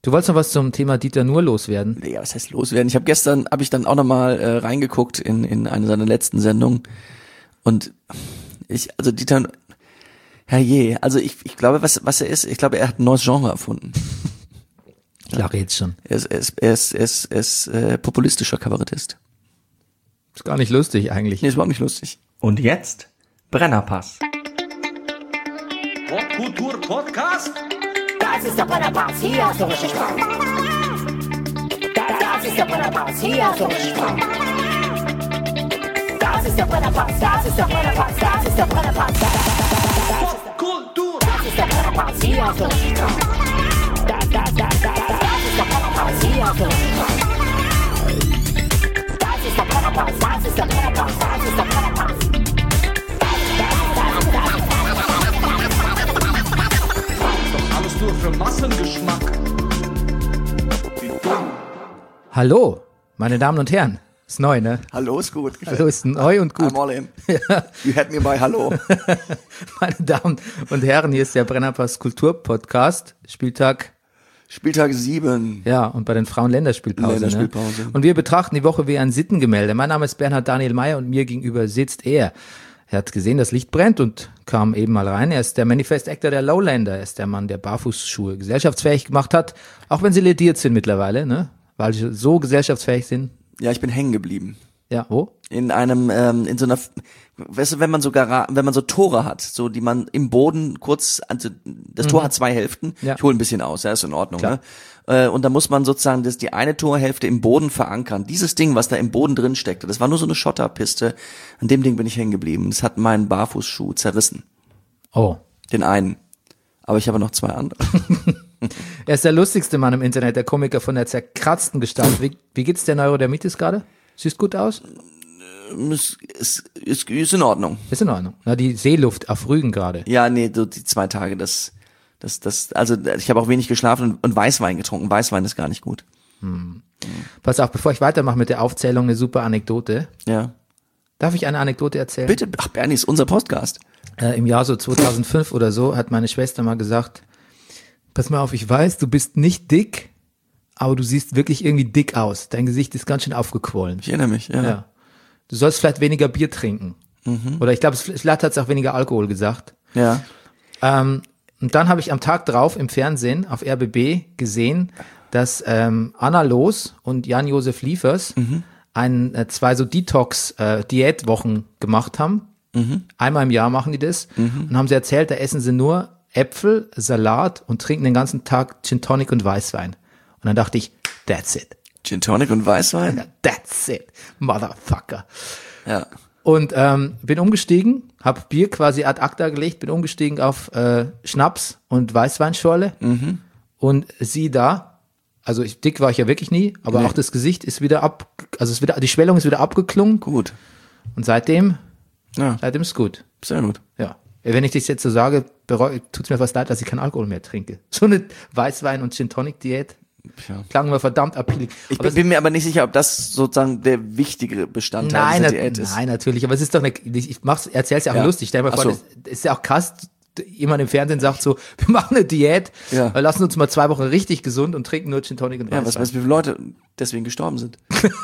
Du wolltest noch was zum Thema Dieter Nuhr loswerden? Ja, was heißt loswerden? Habe ich dann auch nochmal reingeguckt in eine seiner letzten Sendungen. Und Dieter, herrje, also ich glaube, was er ist, ich glaube, er hat ein neues Genre erfunden. Ich lache jetzt schon. Er ist populistischer Kabarettist. Ist gar nicht lustig eigentlich. Nee, ist überhaupt nicht lustig. Und jetzt Brennerpass. Popkultur-Podcast? Das ist der Brennerpass, hier hast du richtig Spaß. Das ist der Brennerpass, hier hast du richtig Spaß. Das ist der Brennerpass, das ist der Brennerpass, das ist der Brennerpass. Popkultur! Das ist der Brennerpass, hier hast du richtig Spaß. Das ist der Brennerpass, hier hast du richtig Spaß. Das ist der Brennerpass, das ist der Brennerpass, das ist der Brennerpass. Alles nur für Massengeschmack. Wie dumm. Hallo, meine Damen und Herren. Ist neu, ne? Hallo ist gut. Hallo ist neu und gut. I'm all in. You had me by Hallo. Meine Damen und Herren, hier ist der Brennerpass Kultur-Podcast. Spieltag 7. Ja, und bei den Frauen Länderspielpause. Länderspielpause. Ne? Und wir betrachten die Woche wie ein Sittengemälde. Mein Name ist Bernhard Daniel Mayer und mir gegenüber sitzt er. Er hat gesehen, das Licht brennt und kam eben mal rein. Er ist der Manifest Actor der Lowlander. Er ist der Mann, der Barfußschuhe gesellschaftsfähig gemacht hat, auch wenn sie lediert sind mittlerweile, ne? Weil sie so gesellschaftsfähig sind. Ja, ich bin hängen geblieben. Ja, wo? In so einer, weißt du, wenn man so Tore hat, so die man im Boden kurz, also das Tor hat 2 Hälften, Ja. ich hole ein bisschen aus, ja, ist in Ordnung, Klar. ne? Und da muss man sozusagen die eine Torhälfte im Boden verankern. Dieses Ding, was da im Boden drin steckte, das war nur so eine Schotterpiste, an dem Ding bin ich hängen geblieben. Das hat meinen Barfußschuh zerrissen. Oh. Den einen. Aber ich habe noch 2 andere. Er ist der lustigste Mann im Internet, der Komiker von der zerkratzten Gestalt. Wie geht's der Neurodermitis gerade? Siehst gut aus? Ist in Ordnung. Ist in Ordnung. Na, die Seeluft auf Rügen gerade. Ja, nee, so die 2 Tage, also ich habe auch wenig geschlafen und Weißwein getrunken. Weißwein ist gar nicht gut. Pass auf, bevor ich weitermache mit der Aufzählung, eine super Anekdote. Ja. Darf ich eine Anekdote erzählen? Bitte, ach Bernie, ist unser Podcast. Im Jahr so 2005 oder so hat meine Schwester mal gesagt, pass mal auf, ich weiß, du bist nicht dick, aber du siehst wirklich irgendwie dick aus. Dein Gesicht ist ganz schön aufgequollen. Ich erinnere mich, ja. Ja. Du sollst vielleicht weniger Bier trinken. Oder ich glaube, vielleicht hat es auch weniger Alkohol gesagt. Ja. Und dann habe ich am Tag drauf im Fernsehen auf RBB gesehen, dass Anna Loos und Jan-Josef Liefers 2 so Detox-Diätwochen gemacht haben. Einmal im Jahr machen die das. Und haben sie erzählt, da essen sie nur Äpfel, Salat und trinken den ganzen Tag Gin Tonic und Weißwein. Und dann dachte ich, that's it. Gin Tonic und Weißwein? That's it, motherfucker. Ja. Und bin umgestiegen, hab Bier quasi ad acta gelegt, bin umgestiegen auf Schnaps und Weißweinschorle. Und sieh da, also dick war ich ja wirklich nie, aber Nee. auch das Gesicht ist wieder die Schwellung ist wieder abgeklungen. Gut. Und seitdem Ja, ist gut. sehr gut. Ja. Wenn ich das jetzt so sage, tut's mir fast leid, dass ich keinen Alkohol mehr trinke. So eine Weißwein- und Gin-Tonic-Diät Ja. klang mir verdammt appealig. Ich Aber bin mir aber nicht sicher, ob das sozusagen der wichtige Bestandteil dieser Diät ist. Nein, natürlich, aber es ist doch erzähl's ja auch Ja. lustig. Stell dir mal Ach vor, so. das ist ja auch krass, jemand im Fernsehen sagt so, wir machen eine Diät, Ja. wir lassen uns mal 2 Wochen richtig gesund und trinken nur Gin Tonic und Ja, was Weißwein. weißt du, wie viele Leute deswegen gestorben sind?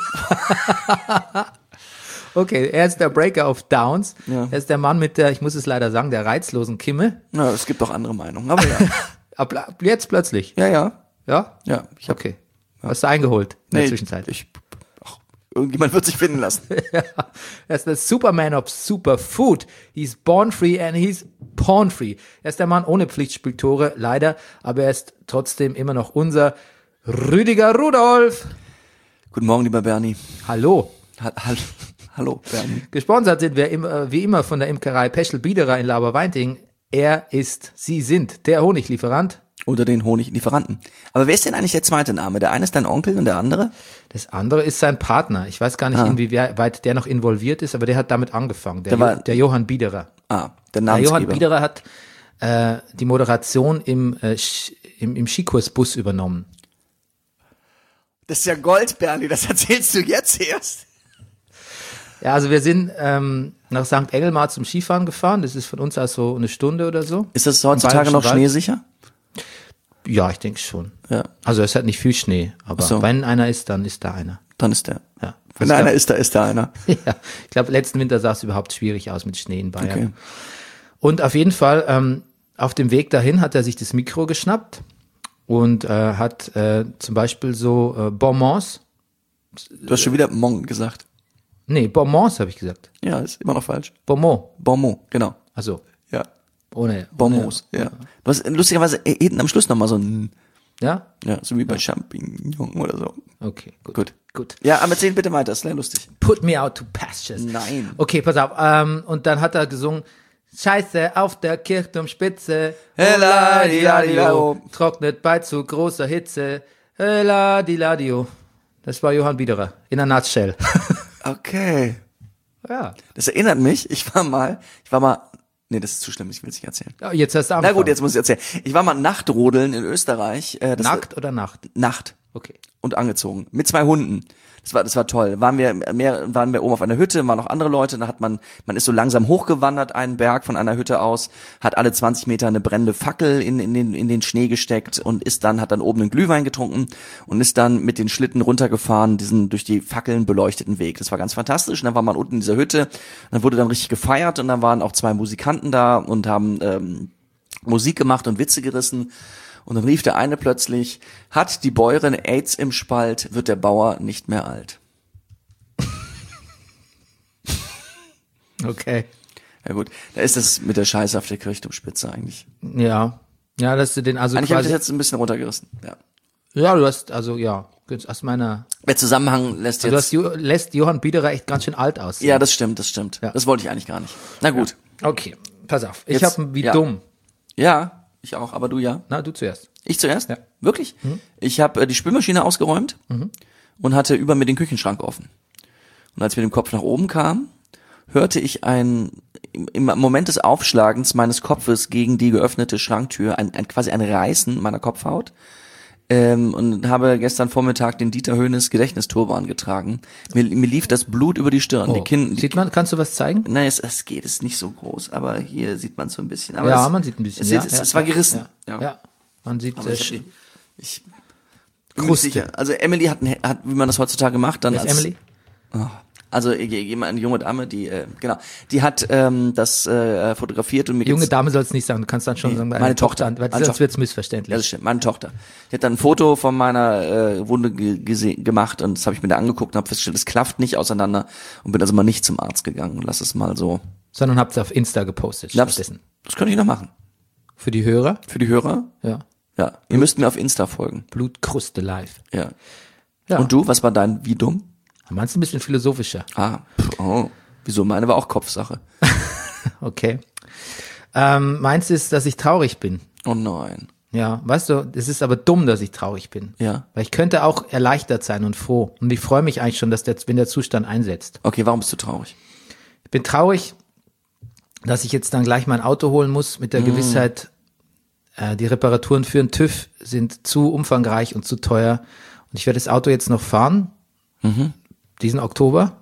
Okay, er ist der Breaker of Downs. Ja. Er ist der Mann mit der, ich muss es leider sagen, der reizlosen Kimme. Na, es gibt auch andere Meinungen, aber ja. Ab jetzt plötzlich. Ja, ja. Ja? Ja, ich hab, Okay. Hast du eingeholt in der Zwischenzeit? Irgendjemand wird sich finden lassen. Er ist der Superman of Superfood. He's born free and he's porn free. Er ist der Mann ohne Pflichtspieltore, leider, aber er ist trotzdem immer noch unser Rüdiger Rudolf. Guten Morgen, lieber Bernie. Hallo. Hallo, Bernie. Gesponsert sind wir wie immer von der Imkerei Peschel Biederer in Laberweinting. Sie sind der Honiglieferant. Oder den Honiglieferanten. Aber wer ist denn eigentlich der zweite Name? Der eine ist dein Onkel und der andere? Das andere ist sein Partner. Ich weiß gar nicht, inwieweit der noch involviert ist, aber der hat damit angefangen. Der Johann Biederer. Der Der Namensgeber. Johann Biederer hat die Moderation im Skikursbus übernommen. Das ist ja Gold, Bernie. Das erzählst du jetzt erst. Ja, also wir sind nach St. Engelmar zum Skifahren gefahren. Das ist von uns aus so eine Stunde oder so. Ist das heutzutage noch Bayerischen Wald. schneesicher? Ja, ich denke schon. Ja. Also es hat nicht viel Schnee, aber Ach so. wenn einer ist, dann ist da einer. Dann ist der. Ja. Wenn Ich einer glaub- ist, da ist da einer. Ja, ich glaube, letzten Winter sah es überhaupt schwierig aus mit Schnee in Bayern. Okay. Und auf jeden Fall, auf dem Weg dahin hat er sich das Mikro geschnappt und hat zum Beispiel so Bonbons. Du hast schon wieder Mon gesagt. Nee, Bonbons habe ich gesagt. Ja, ist immer noch falsch. Bonbon. Bonbon, genau. Also Ja. ohne. Bonbons, ja. Du hast lustigerweise hinten am Schluss nochmal so ein, Ja? ja, so wie bei Champignon oder so. Okay, gut. Gut. Gut. Ja, aber erzähl bitte weiter, ist sehr lustig. Put me out to pastures. Nein. Okay, pass auf. Und dann hat er gesungen, Scheiße auf der Kirchturmspitze, Hella-di-la-di-la-o. trocknet bei zu großer Hitze, Hella-di-la-di-o. Das war Johann Biederer, in a nutshell. Okay. Ja. Das erinnert mich, ich war mal, nee, das ist zu schlimm, ich will es nicht erzählen. Ja, jetzt hast du Na angefangen. gut, jetzt muss ich erzählen. Ich war mal Nachtrodeln in Österreich. Nackt oder Nacht? Nacht. Okay. Und angezogen. Mit 2 Hunden. Das war toll. Waren wir oben auf einer Hütte, waren noch andere Leute, da hat man ist so langsam hochgewandert, einen Berg von einer Hütte aus, hat alle 20 Meter eine brennende Fackel in den Schnee gesteckt und hat dann oben einen Glühwein getrunken und ist dann mit den Schlitten runtergefahren, diesen durch die Fackeln beleuchteten Weg. Das war ganz fantastisch. Und dann war man unten in dieser Hütte, dann wurde dann richtig gefeiert und dann waren auch 2 Musikanten da und haben Musik gemacht und Witze gerissen. Und dann rief der eine plötzlich, hat die Bäuerin AIDS im Spalt, wird der Bauer nicht mehr alt. Okay. Ja gut, da ist das mit der Scheiße auf der Kirchturmspitze eigentlich. Ja. Ja, dass du den also Eigentlich habe ich quasi, das jetzt ein bisschen runtergerissen. Ja. ja, du hast, also ja, aus meiner, Der Zusammenhang lässt du hast, jetzt... lässt Johann Biederer echt ganz schön alt aussehen. Ja, das stimmt. Ja. Das wollte ich eigentlich gar nicht. Na gut. Okay, pass auf. Ich Jetzt- habe wie ja. dumm. Ja, ich auch, aber du ja. Na, du zuerst. Ich zuerst? Ja. Wirklich? Ich habe die Spülmaschine ausgeräumt und hatte über mir den Küchenschrank offen. Und als ich mit dem Kopf nach oben kam, hörte ich im Moment des Aufschlagens meines Kopfes gegen die geöffnete Schranktür quasi ein Reißen meiner Kopfhaut. Und habe gestern Vormittag den Dieter Höhnes Gedächtnisturban getragen. Mir lief das Blut über die Stirn. Oh. Sieht man, kannst du was zeigen? Nein, es geht, es ist nicht so groß, aber hier sieht man so ein bisschen. Aber Ja, es, man sieht ein bisschen. Es war gerissen. Ja. Man sieht Aber ich bin mir Kruste. nicht sicher. Also Emily hat, wie man das heutzutage macht, dann Wer ist als Emily? Also jemand, eine junge Dame, die die hat das fotografiert und mir Junge jetzt- Dame soll es nicht sagen, du kannst dann schon Nee, sagen, meine Tochter. weil Meine sonst Tochter. wird's Ja, missverständlich. das stimmt, meine Tochter. Die hat dann ein Foto von meiner Wunde gemacht und das habe ich mir da angeguckt und habe festgestellt, es klafft nicht auseinander und bin also mal nicht zum Arzt gegangen. Lass es mal so. Sondern habt ihr auf Insta gepostet stattdessen. Das könnte ich noch machen. Für die Hörer? Für die Hörer? Ja. Ja. Ihr müsst mir auf Insta folgen. Blutkruste live. Ja. Ja. Und du, was war dein wie dumm? Meinst du ein bisschen philosophischer? Oh. Wieso? Meine war auch Kopfsache. Okay. Meins ist, dass ich traurig bin. Oh nein. Ja, weißt du, es ist aber dumm, dass ich traurig bin. Ja. Weil ich könnte auch erleichtert sein und froh. Und ich freue mich eigentlich schon, wenn der Zustand einsetzt. Okay, warum bist du traurig? Ich bin traurig, dass ich jetzt dann gleich mein Auto holen muss mit der Gewissheit, die Reparaturen für den TÜV sind zu umfangreich und zu teuer. Und ich werde das Auto jetzt noch fahren, diesen Oktober.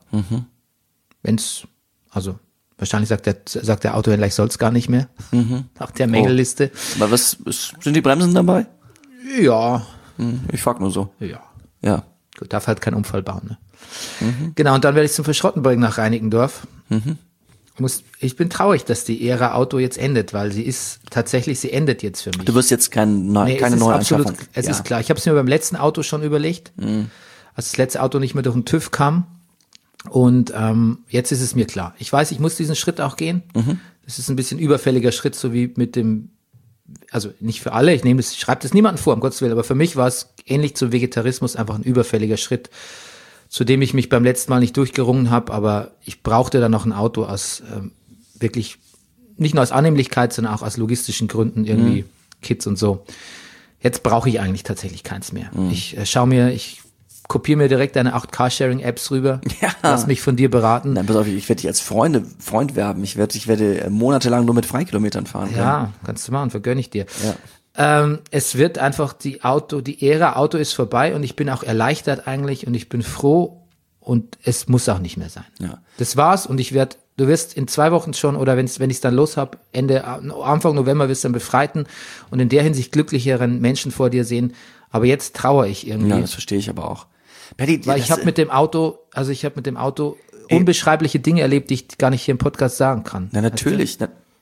Also wahrscheinlich sagt der Autohändler, ich soll es gar nicht mehr, nach der Mängelliste. Aber sind die Bremsen dabei? Ja, Ich frag nur so. ja. Ja. Gut, darf halt keinen Unfall bauen. Ne? Genau, und dann werde ich zum Verschrotten bringen nach Reinickendorf. Ich bin traurig, dass die Ära Auto jetzt endet, weil sie endet jetzt für mich. Du wirst jetzt keine Nee, neue Anschaffung. Es ist klar. Ich habe es mir beim letzten Auto schon überlegt, als das letzte Auto nicht mehr durch den TÜV kam. Und jetzt ist es mir klar. Ich weiß, ich muss diesen Schritt auch gehen. Das ist ein bisschen überfälliger Schritt, so wie mit dem, also nicht für alle, ich schreibe das niemandem vor, um Gottes Willen, aber für mich war es ähnlich zum Vegetarismus einfach ein überfälliger Schritt, zu dem ich mich beim letzten Mal nicht durchgerungen habe, aber ich brauchte dann noch ein Auto aus wirklich, nicht nur aus Annehmlichkeit, sondern auch aus logistischen Gründen, irgendwie Kids und so. Jetzt brauche ich eigentlich tatsächlich keins mehr. Ich kopiere mir direkt deine 8 Carsharing-Apps rüber, Ja. lass mich von dir beraten. Nein, pass auf, ich werde dich als Freund werben. Ich werde monatelang nur mit Freikilometern fahren können. Ja, kannst du machen, vergönne ich dir. Ja. Es wird einfach die Ära Auto ist vorbei und ich bin auch erleichtert eigentlich und ich bin froh und es muss auch nicht mehr sein. Ja. Das war's und ich werde Du wirst in 2 Wochen schon, oder wenn ich es dann los habe, Anfang November wirst du einen befreiten und in der Hinsicht glücklicheren Menschen vor dir sehen. Aber jetzt trauere ich irgendwie. Ja, das verstehe ich aber auch. Paddy, Weil ich habe mit dem Auto unbeschreibliche Dinge erlebt, die ich gar nicht hier im Podcast sagen kann. Na, natürlich.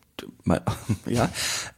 Ja.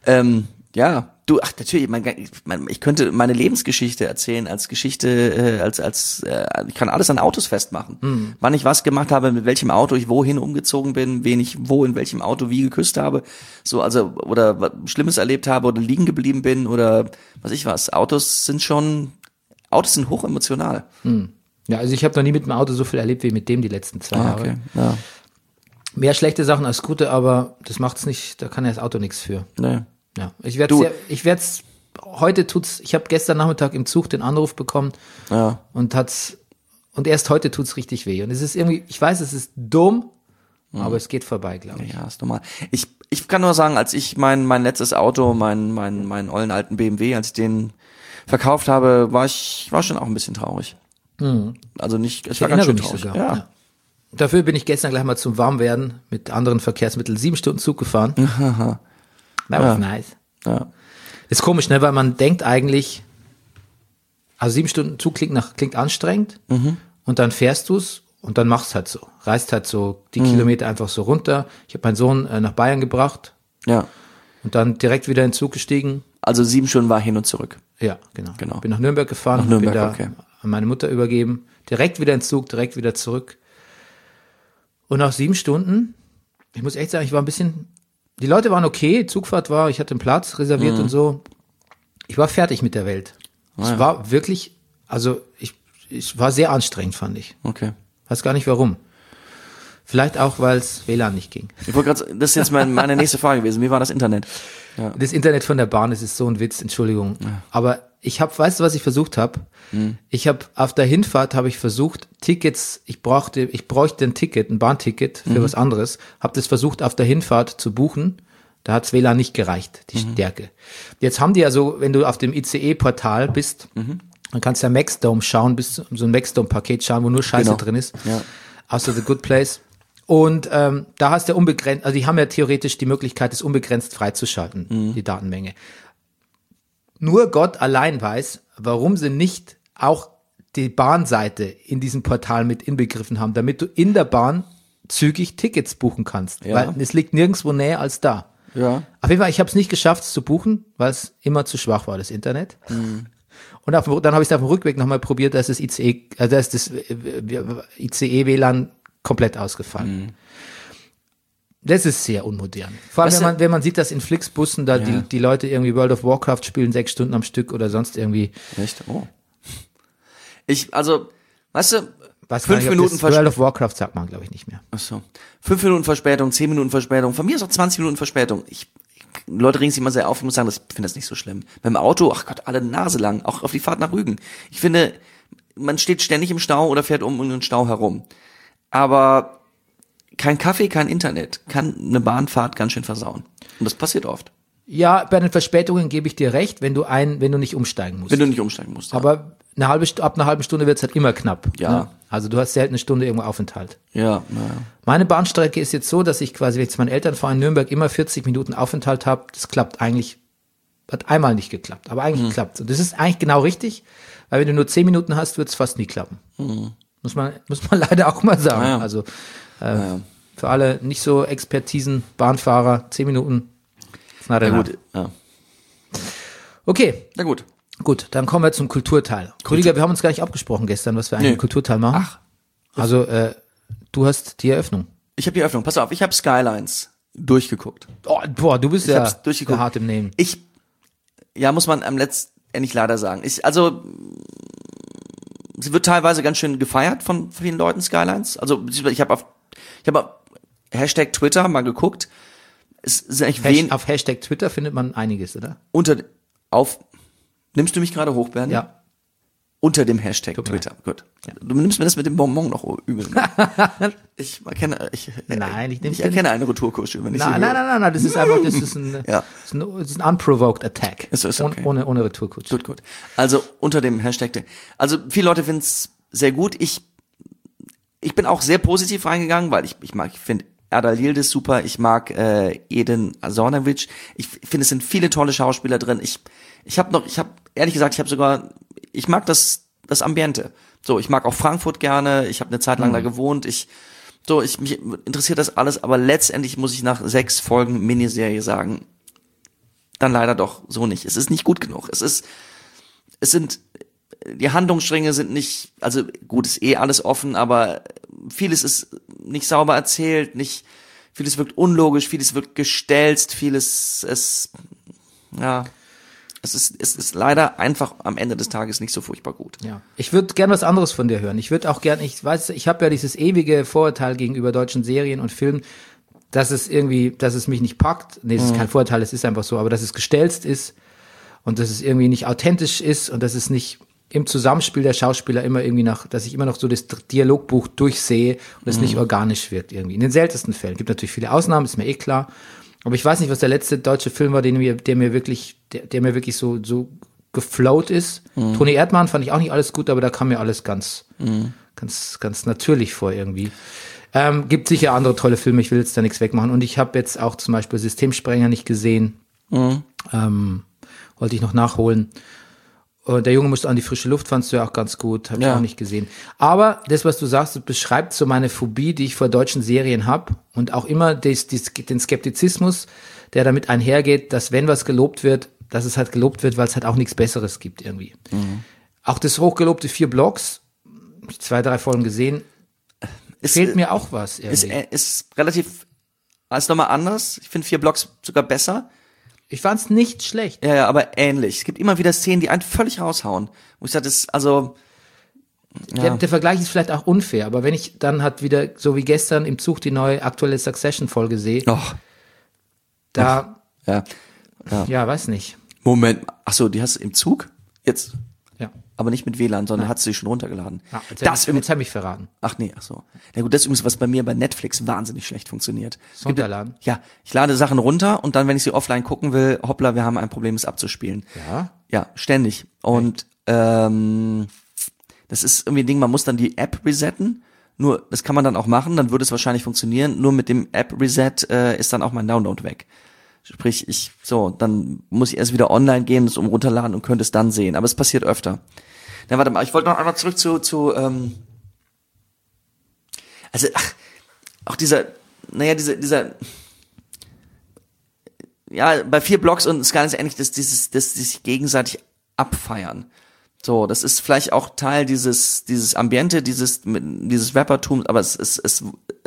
Ja, du, ach, natürlich, ich könnte meine Lebensgeschichte erzählen als Geschichte, ich kann alles an Autos festmachen. Wann ich was gemacht habe, mit welchem Auto ich wohin umgezogen bin, wen ich wo in welchem Auto wie geküsst habe, so, also, oder was Schlimmes erlebt habe oder liegen geblieben bin oder was ich was. Autos sind hochemotional. Ja, also ich habe noch nie mit dem Auto so viel erlebt wie mit dem die letzten 2 Jahre. Okay, ja. Mehr schlechte Sachen als gute, aber das macht's nicht, da kann ja das Auto nichts für. Nee. Ja, ich werde heute ich habe gestern Nachmittag im Zug den Anruf bekommen Ja. und erst heute tut's richtig weh. Und es ist irgendwie, ich weiß, es ist dumm, aber es geht vorbei, glaube ich. Ja, ist normal. Ich kann nur sagen, als ich mein letztes Auto, meinen ollen alten BMW, als ich den verkauft habe, war schon auch ein bisschen traurig. Also nicht, es war ganz schön traurig. sogar. Ja. Dafür bin ich gestern gleich mal zum Warmwerden mit anderen Verkehrsmitteln 7 Stunden Zug gefahren. That was nice. Ja. Ist komisch, ne, weil man denkt eigentlich, also 7 Stunden Zug klingt anstrengend und dann fährst du's und dann machst halt so. Reist halt so die Kilometer einfach so runter. Ich habe meinen Sohn nach Bayern gebracht Ja. und dann direkt wieder in den Zug gestiegen. Also 7 Stunden war hin und zurück. Ja, genau. Genau. Bin nach Nürnberg gefahren, Nach Nürnberg, bin da okay. an meine Mutter übergeben. Direkt wieder in den Zug, direkt wieder zurück. Und nach 7 Stunden, ich muss echt sagen, ich war ein bisschen, die Leute waren okay, Zugfahrt war, ich hatte einen Platz reserviert und so. Ich war fertig mit der Welt. Es war wirklich, also ich war sehr anstrengend, fand ich. Okay. Weiß gar nicht warum. Vielleicht auch, weil es WLAN nicht ging. Ich wollte gerade, das ist jetzt meine nächste Frage gewesen. Wie war das Internet? Ja. Das Internet von der Bahn, das ist so ein Witz, Entschuldigung. Aber weißt du, was ich versucht habe? Ich habe auf der Hinfahrt versucht, Tickets, ich bräuchte ein Ticket, ein Bahnticket für was anderes, habe das versucht auf der Hinfahrt zu buchen. Da hat's WLAN nicht gereicht, die Stärke. Jetzt haben die ja so, wenn du auf dem ICE-Portal bist, dann kannst du ja Maxdome schauen, so ein Maxdome-Paket schauen, wo nur Scheiße drin ist. Ja. Außer The Good Place. Und da hast du unbegrenzt, also die haben ja theoretisch die Möglichkeit, es unbegrenzt freizuschalten, die Datenmenge. Nur Gott allein weiß, warum sie nicht auch die Bahnseite in diesem Portal mit inbegriffen haben, damit du in der Bahn zügig Tickets buchen kannst. Ja. Weil es liegt nirgendwo näher als da. Ja. Auf jeden Fall, ich habe es nicht geschafft, es zu buchen, weil es immer zu schwach war, das Internet. Und dann habe ich es auf dem Rückweg nochmal probiert, da ist das ICE-WLAN komplett ausgefallen. Das ist sehr unmodern. Vor allem, wenn man sieht, dass in Flixbussen da die Leute irgendwie World of Warcraft spielen 6 Stunden am Stück oder sonst irgendwie. Echt? Oh. Weißt du, Weiß 5 gar nicht, Minuten World of Warcraft sagt man, glaube ich, nicht mehr. Ach so. 5 Minuten Verspätung, 10 Minuten Verspätung, von mir ist auch 20 Minuten Verspätung. Leute regen sich immer sehr auf, ich muss sagen, ich finde das nicht so schlimm. Beim Auto, ach Gott, alle Nase lang, auch auf die Fahrt nach Rügen. Ich finde, man steht ständig im Stau oder fährt um den Stau herum. Aber kein Kaffee, kein Internet kann eine Bahnfahrt ganz schön versauen. Und das passiert oft. Ja, bei den Verspätungen gebe ich dir recht, wenn du nicht umsteigen musst. Wenn du nicht umsteigen musst. Ja. Aber ab einer halben Stunde wird's halt immer knapp. Ja. Ne? Also du hast selten eine Stunde irgendwo Aufenthalt. Ja, naja. Meine Bahnstrecke ist jetzt so, dass ich quasi, wenn ich zu meinen Eltern fahre in Nürnberg, immer 40 Minuten Aufenthalt habe. Das klappt eigentlich, hat einmal nicht geklappt, aber eigentlich klappt. Und das ist eigentlich genau richtig, weil wenn du nur 10 Minuten hast, wird's fast nie klappen. Muss man leider auch mal sagen. Ja. Also für alle nicht so Expertisen, Bahnfahrer, 10 Minuten. Ist not enough. Gut, ja. Okay. Na gut. Gut, dann kommen wir zum Kulturteil. Kollege, wir haben uns gar nicht abgesprochen gestern, was wir eigentlich im Kulturteil machen. Ach. Also, du hast die Eröffnung. Ich habe die Eröffnung. Pass auf, ich habe Skylines durchgeguckt. Oh, boah, du bist Ich ja hab's durchgeguckt. hart im Nehmen. Muss man am letztendlich leider sagen. Sie wird teilweise ganz schön gefeiert von vielen Leuten, Skylines. Also ich habe auf Hashtag Twitter mal geguckt. Es ist eigentlich Auf Hashtag Twitter findet man einiges, oder? Nimmst du mich gerade hoch, Bernd? Ja. Unter dem Hashtag Tut mir Twitter. Gut. Du nimmst mir das mit dem Bonbon noch übel. Ich erkenne eine Retourkutsche, wenn ich sie höre. Nein, das ist einfach, das ist ein unprovoked attack. Ist okay. Ohne Retourkutsche. Gut. Also unter dem Hashtag. Also viele Leute finden es sehr gut. Ich bin auch sehr positiv reingegangen, weil ich finde Erdal Yildiz super, ich mag Edin Zornovic. Ich finde, es sind viele tolle Schauspieler drin. Ich mag das Ambiente. So, ich mag auch Frankfurt gerne, ich habe eine Zeit lang da gewohnt, mich interessiert das alles, aber letztendlich muss ich nach 6 Folgen Miniserie sagen, dann leider doch so nicht. Es ist nicht gut genug. Die Handlungsstränge sind nicht, also gut, ist alles offen, aber vieles ist nicht sauber erzählt, vieles wirkt unlogisch, vieles wirkt gestelzt, vieles es ist leider einfach am Ende des Tages nicht so furchtbar gut. Ja. Ich würde gern was anderes von dir hören. Ich habe ja dieses ewige Vorurteil gegenüber deutschen Serien und Filmen, dass es mich nicht packt. Nee, das ist kein Vorurteil, es ist einfach so, aber dass es gestelzt ist und dass es irgendwie nicht authentisch ist und dass es nicht im Zusammenspiel der Schauspieler dass ich immer noch so das Dialogbuch durchsehe und es nicht organisch wirkt irgendwie. In den seltensten Fällen. Gibt natürlich viele Ausnahmen, ist mir eh klar. Aber ich weiß nicht, was der letzte deutsche Film war, der mir wirklich so geflowt ist. Toni Erdmann fand ich auch nicht alles gut, aber da kam mir alles ganz natürlich vor irgendwie. Gibt sicher andere tolle Filme, ich will jetzt da nichts wegmachen. Und ich habe jetzt auch zum Beispiel Systemsprenger nicht gesehen. Wollte ich noch nachholen. Und der Junge musste an die frische Luft, fandst du ja auch ganz gut, habe ich auch nicht gesehen. Aber das, was du sagst, beschreibt so meine Phobie, die ich vor deutschen Serien habe und auch immer den Skeptizismus, der damit einhergeht, dass wenn was gelobt wird, dass es halt gelobt wird, weil es halt auch nichts Besseres gibt irgendwie. Auch das hochgelobte 4 Blocks, 2, 3 Folgen gesehen, fehlt mir auch was irgendwie. Ist relativ, ist nochmal anders. Ich finde 4 Blocks sogar besser. Ich fand's nicht schlecht. Ja, aber ähnlich. Es gibt immer wieder Szenen, die einen völlig raushauen. Wo ich sage, Der Vergleich ist vielleicht auch unfair, aber wenn ich dann halt wieder, so wie gestern im Zug, die neue aktuelle Succession-Folge sehe, weiß nicht. Moment, die hast du im Zug? Jetzt? Ja. Aber nicht mit WLAN, sondern hat sie schon runtergeladen. Ja, jetzt hab ich verraten. Ach nee, ach so. Na gut, das ist übrigens, was bei mir bei Netflix wahnsinnig schlecht funktioniert. Runterladen? Ja, ich lade Sachen runter und dann, wenn ich sie offline gucken will, hoppla, wir haben ein Problem, es abzuspielen. Ja? Ja, ständig. Und das ist irgendwie ein Ding, man muss dann die App resetten. Nur, das kann man dann auch machen, dann würde es wahrscheinlich funktionieren. Nur mit dem App-Reset ist dann auch mein Download weg. Sprich, dann muss ich erst wieder online gehen, das runterladen und könnte es dann sehen. Aber es passiert öfter. Na, warte mal, ich wollte noch einmal zurück bei 4 Blocks und es ist gar nicht ähnlich, dass sich gegenseitig abfeiern. So, das ist vielleicht auch Teil dieses Ambiente, dieses Rappertum, aber es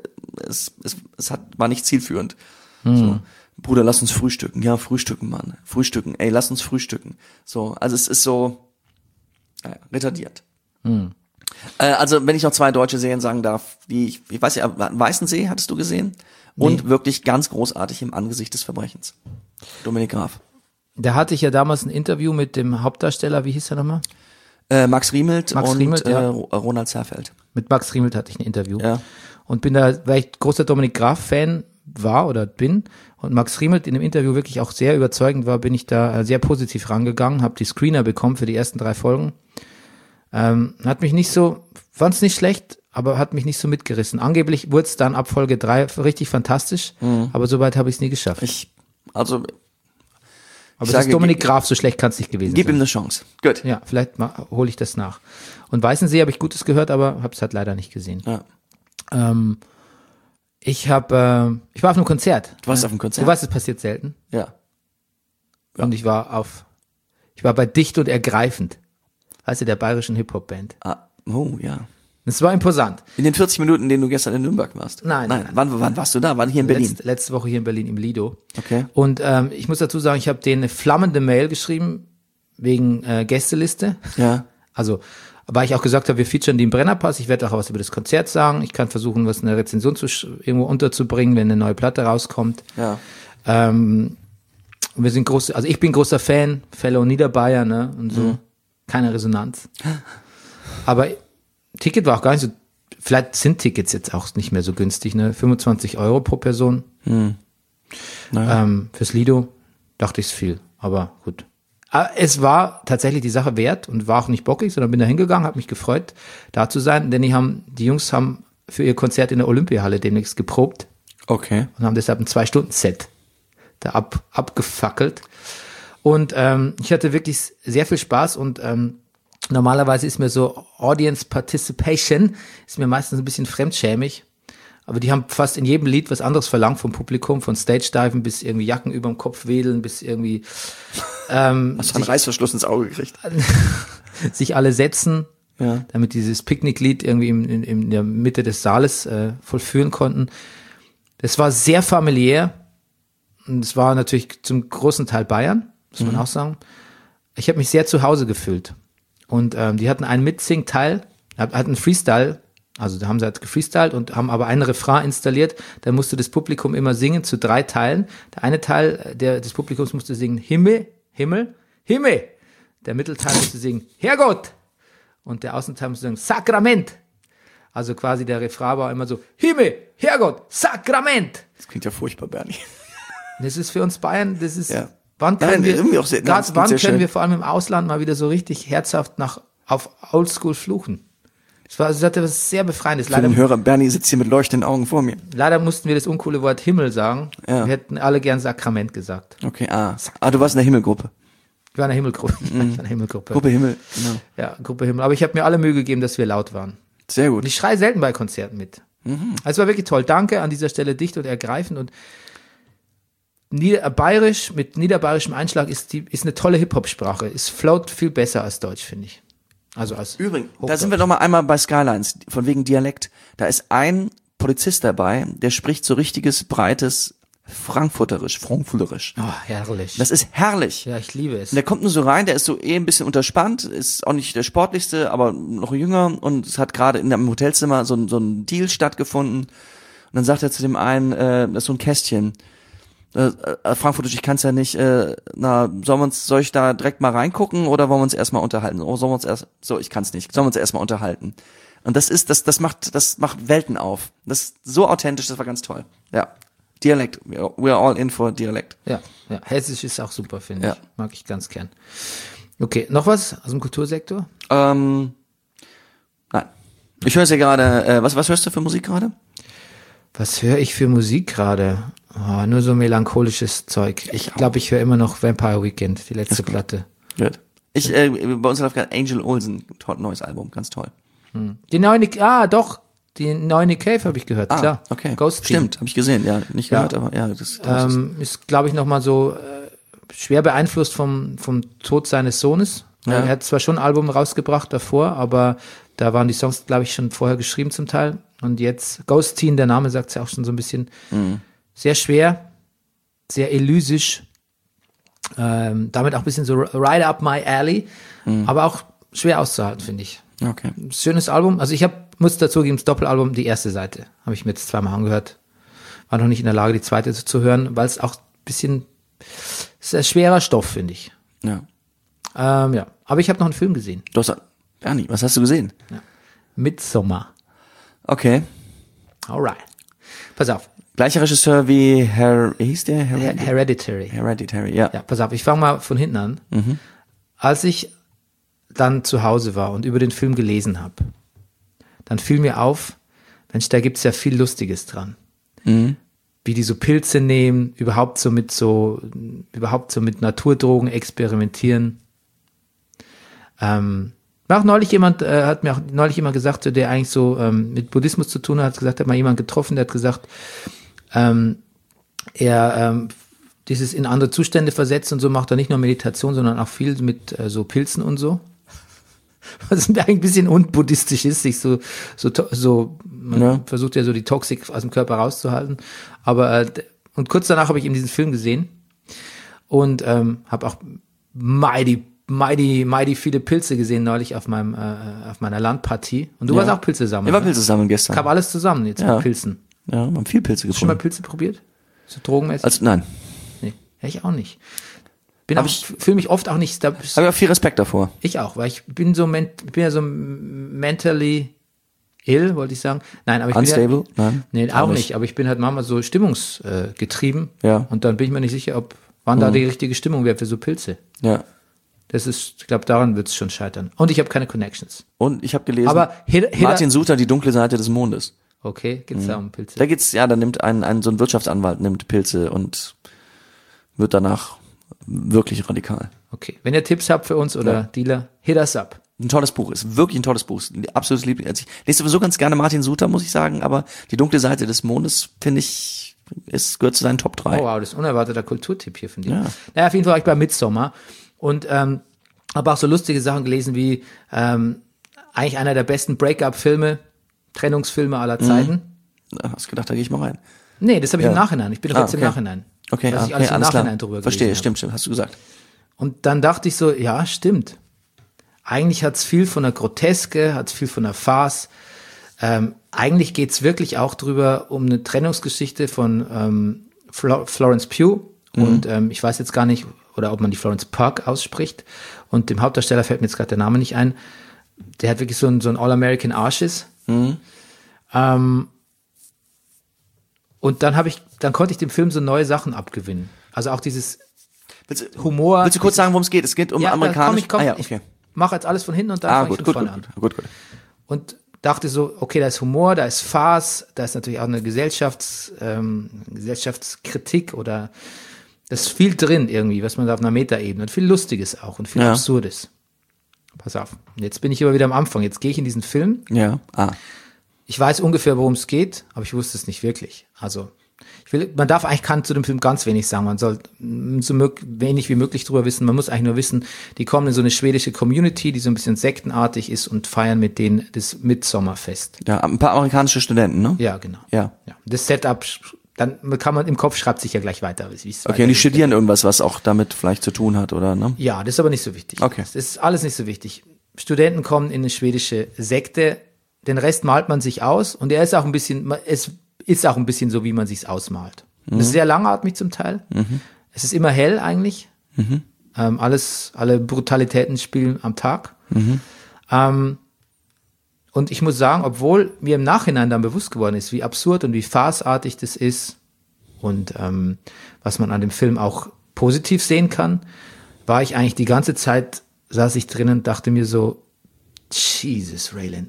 war nicht zielführend. So. Bruder, lass uns frühstücken. Ja, frühstücken, Mann. Frühstücken. Ey, lass uns frühstücken. So, also es ist so retardiert. Also, wenn ich noch 2 deutsche Serien sagen darf, die ich weiß ja, Weißensee hattest du gesehen? Und wirklich ganz großartig im Angesicht des Verbrechens. Dominik Graf. Da hatte ich ja damals ein Interview mit dem Hauptdarsteller, wie hieß der nochmal? Max Riemelt und Ronald Zerfeld. Mit Max Riemelt hatte ich ein Interview. Ja. Und weil ich großer Dominik Graf-Fan war oder bin und Max Riemelt in dem Interview wirklich auch sehr überzeugend war, bin ich da sehr positiv rangegangen, habe die Screener bekommen für die ersten 3 Folgen. Fand's nicht schlecht, aber hat mich nicht so mitgerissen. Angeblich wurde es dann ab Folge 3 richtig fantastisch, aber soweit habe ich es nie geschafft. Aber das ist Dominik Graf, so schlecht kann es nicht gewesen sein. Gib ihm eine Chance. Gut. Ja, vielleicht hole ich das nach. Und Weißensee habe ich Gutes gehört, aber habe es halt leider nicht gesehen. Ja. Ich war auf einem Konzert. Du warst auf einem Konzert? Du weißt, es passiert selten. Ja. Und ich war bei Dicht und Ergreifend. Weißt du, der bayerischen Hip-Hop-Band. Oh, ja. Das war imposant. In den 40 Minuten, in denen du gestern in Nürnberg warst? Nein. Wann warst du da? Wann hier in Berlin? Letzte Woche hier in Berlin im Lido. Okay. Und ich muss dazu sagen, ich habe denen eine flammende Mail geschrieben wegen Gästeliste. Ja. Also, weil ich auch gesagt habe, wir featuren die im Brennerpass. Ich werde auch was über das Konzert sagen. Ich kann versuchen, was in der Rezension irgendwo unterzubringen, wenn eine neue Platte rauskommt. Ja. Wir sind ich bin großer Fan, Fellow Niederbayer, ne, und so. Keine Resonanz. Aber Ticket war auch gar nicht so, vielleicht sind Tickets jetzt auch nicht mehr so günstig, ne, 25 € pro Person. Naja. Fürs Lido dachte ich es viel, aber gut. Aber es war tatsächlich die Sache wert und war auch nicht bockig, sondern bin da hingegangen, habe mich gefreut, da zu sein, denn die Jungs haben für ihr Konzert in der Olympiahalle demnächst geprobt. Okay. und haben deshalb ein 2-Stunden-Set da abgefackelt. Und ich hatte wirklich sehr viel Spaß und normalerweise ist mir so Audience Participation, ist mir meistens ein bisschen fremdschämig. Aber die haben fast in jedem Lied was anderes verlangt vom Publikum, von Stage-Diven bis irgendwie Jacken überm Kopf wedeln, bis irgendwie Hast du einen Reißverschluss ins Auge gekriegt? sich alle setzen, Ja. damit dieses Picknicklied irgendwie in der Mitte des Saales vollführen konnten. Das war sehr familiär und es war natürlich zum großen Teil Bayern, muss man auch sagen. Ich habe mich sehr zu Hause gefühlt und die hatten einen Mitsing-Teil, hatten Freestyle, also da haben sie halt gefreestylt und haben aber einen Refrain installiert, da musste das Publikum immer singen zu 3 Teilen. Der eine Teil des Publikums musste singen Himmel, Himmel, Himmel. Der Mittelteil musste singen Herrgott und der Außenteil musste sagen Sakrament. Also quasi der Refrain war immer so Himmel, Herrgott, Sakrament. Das klingt ja furchtbar, Bernie. Das ist für uns Bayern, das ist, Ja. wann können Nein, wir, irgendwie auch sehr- gerade sehr wann können schön. wir vor allem im Ausland mal wieder so richtig herzhaft auf Oldschool fluchen? Es hatte was sehr Befreiendes. Für den Hörer, Bernie sitzt hier mit leuchtenden Augen vor mir. Leider mussten wir das uncoole Wort Himmel sagen. Ja. Wir hätten alle gern Sakrament gesagt. Okay, du warst in der Himmelgruppe. Ich war in der Himmelgruppe. Ich war in der Himmelgruppe. Gruppe Himmel, genau. Ja, Gruppe Himmel. Aber ich habe mir alle Mühe gegeben, dass wir laut waren. Sehr Und gut. ich schreie selten bei Konzerten mit. Also es war wirklich toll. Danke an dieser Stelle dicht und ergreifend. Und Bayerisch mit niederbayerischem Einschlag ist eine tolle Hip-Hop-Sprache. Es float viel besser als Deutsch, finde ich. Also als Übrigens, da Hochdeutsch. sind wir noch mal einmal bei Skylines, von wegen Dialekt. Da ist ein Polizist dabei, der spricht so richtiges, breites Frankfurterisch. Oh, herrlich. Das ist herrlich. Ja, ich liebe es. Und der kommt nur so rein, der ist so ein bisschen unterspannt, ist auch nicht der sportlichste, aber noch jünger und es hat gerade in einem Hotelzimmer so ein Deal stattgefunden. Und dann sagt er zu dem einen, das ist so ein Kästchen, Frankfurtisch, ich kann's ja nicht, soll ich da direkt mal reingucken oder wollen wir uns erstmal unterhalten? Ich kann's nicht, sollen wir uns erstmal unterhalten? Und das macht Welten auf. Das ist so authentisch, das war ganz toll. Ja. Dialekt. We're all in for Dialekt. Ja, Hessisch ist auch super, finde ich. Ja. Mag ich ganz gern. Okay, noch was aus dem Kultursektor? Nein. Ich höre ja gerade, was hörst du für Musik gerade? Was höre ich für Musik gerade? Oh, nur so melancholisches Zeug. Ich glaube, ich höre immer noch Vampire Weekend, die letzte Platte. Gut. Bei uns läuft gerade Angel Olsen, neues Album, ganz toll. Die neue Nick Cave habe ich gehört, klar. Okay. Ghost Team. Stimmt, habe ich gesehen, ja, nicht gehört, aber ja, das Ist, glaube ich, nochmal so schwer beeinflusst vom Tod seines Sohnes. Ja. Er hat zwar schon ein Album rausgebracht davor, aber da waren die Songs, glaube ich, schon vorher geschrieben zum Teil. Und jetzt Ghost Teen, der Name sagt es ja auch schon so ein bisschen, sehr schwer, sehr elysisch, damit auch ein bisschen so right up my alley, aber auch schwer auszuhalten, finde ich. okay. Schönes Album. Also ich muss dazugeben, das Doppelalbum, die erste Seite, habe ich mir jetzt zweimal angehört. War noch nicht in der Lage, die zweite zu hören, weil es auch ein bisschen, ist ein schwerer Stoff, finde ich. Ja. Ja. Aber ich habe noch einen Film gesehen. Bernie, was hast du gesehen? Midsommar. Okay. Alright. Pass auf. Gleicher Regisseur wie hieß der? Hereditary. Hereditary, ja. Ja, pass auf, ich fange mal von hinten an. Als ich dann zu Hause war und über den Film gelesen habe, dann fiel mir auf, Mensch, da gibt's ja viel Lustiges dran. Wie die so Pilze nehmen, überhaupt so mit Naturdrogen experimentieren. Auch neulich hat mir auch neulich jemand gesagt, der eigentlich so mit Buddhismus zu tun hat gesagt, hat mal jemand getroffen, der hat gesagt, dieses in andere Zustände versetzt und so macht er nicht nur Meditation, sondern auch viel mit so Pilzen und so. Was eigentlich ein bisschen unbuddhistisch ist, sich man versucht ja so die Toxik aus dem Körper rauszuhalten. Aber und kurz danach habe ich eben diesen Film gesehen und habe auch mighty viele Pilze gesehen neulich auf meiner Landpartie. Und du warst auch Pilze sammeln. Ich war Pilze sammeln gestern. Kam alles zusammen jetzt mit Pilzen. Ja, wir haben viel Pilze Hast du schon mal gefunden. Pilze probiert? So drogenmäßig? Nein. Nee, ja, ich auch nicht. Fühle mich oft auch nicht. Habe ich auch viel Respekt davor. Ich auch, weil ich bin ja so mentally ill, wollte ich sagen. Nein, aber ich Unstable? bin Nein. Nee, auch nicht. Aber ich bin halt manchmal so stimmungsgetrieben. Ja. Und dann bin ich mir nicht sicher, wann da die richtige Stimmung wäre für so Pilze. Ja. Ich glaube, daran wird es schon scheitern. Und ich habe keine Connections. Und ich habe gelesen, Aber Martin sucht da die dunkle Seite des Mondes. Okay, geht's da um Pilze? Da geht's, ja, da nimmt so ein Wirtschaftsanwalt nimmt Pilze und wird danach wirklich radikal. Okay, wenn ihr Tipps habt für uns oder Dealer, hit us up. Ein tolles Buch, ist wirklich ein tolles Buch, ist ein absolutes Liebling. Also ich lese sowieso ganz gerne Martin Suter, muss ich sagen, aber Die dunkle Seite des Mondes, finde ich, gehört zu seinen Top 3. Oh wow, das ist ein unerwarteter Kulturtipp hier von dir. Ja. Naja, auf jeden Fall war ich bei Midsommar und habe auch so lustige Sachen gelesen wie eigentlich einer der besten Break-up-Filme, Trennungsfilme aller Zeiten. Hast gedacht, da gehe ich mal rein. Nee, das habe ich im Nachhinein. Ich bin doch jetzt okay. im Nachhinein. Okay, Was ich alles im alles Nachhinein klar. drüber Verstehe, gelesen habe. stimmt, hast du gesagt. Und dann dachte ich so, ja, stimmt. Eigentlich hat's viel von der Groteske, hat's viel von der Farce. Eigentlich geht's wirklich auch drüber um eine Trennungsgeschichte von Florence Pugh und ich weiß jetzt gar nicht, oder ob man die Florence Pugh ausspricht. Und dem Hauptdarsteller fällt mir jetzt gerade der Name nicht ein. Der hat wirklich so ein All-American Arschis. Und dann konnte ich dem Film so neue Sachen abgewinnen. Also auch dieses Humor. Willst du kurz sagen, worum es geht? Es geht um amerikanisch. Ich mache jetzt alles von hinten und dann fange ich von vorne an. Gut. Und dachte so, okay, da ist Humor, da ist Farce, da ist natürlich auch eine Gesellschaftskritik oder das ist viel drin irgendwie, was man da auf einer Metaebene und viel Lustiges auch und viel Absurdes. Pass auf. Jetzt bin ich aber wieder am Anfang. Jetzt gehe ich in diesen Film. Ja. Ich weiß ungefähr, worum es geht, aber ich wusste es nicht wirklich. Also kann zu dem Film ganz wenig sagen. Man soll so wenig wie möglich drüber wissen. Man muss eigentlich nur wissen, die kommen in so eine schwedische Community, die so ein bisschen sektenartig ist und feiern mit denen das Midsommar-Fest. Ja, ein paar amerikanische Studenten, ne? Ja, genau. Ja. Das Setup, dann kann man im Kopf schreibt sich ja gleich weiter. Okay, und die studieren irgendwas, was auch damit vielleicht zu tun hat, oder, ne? Ja, das ist aber nicht so wichtig. Okay. Das ist alles nicht so wichtig. Studenten kommen in eine schwedische Sekte, den Rest malt man sich aus und es ist auch ein bisschen so, wie man sich's ausmalt. Das ist sehr langatmig zum Teil. Es ist immer hell eigentlich. Alle Brutalitäten spielen am Tag. Und ich muss sagen, obwohl mir im Nachhinein dann bewusst geworden ist, wie absurd und wie farceartig das ist und was man an dem Film auch positiv sehen kann, war ich eigentlich die ganze Zeit, saß ich drin und dachte mir so, Jesus, Raylan.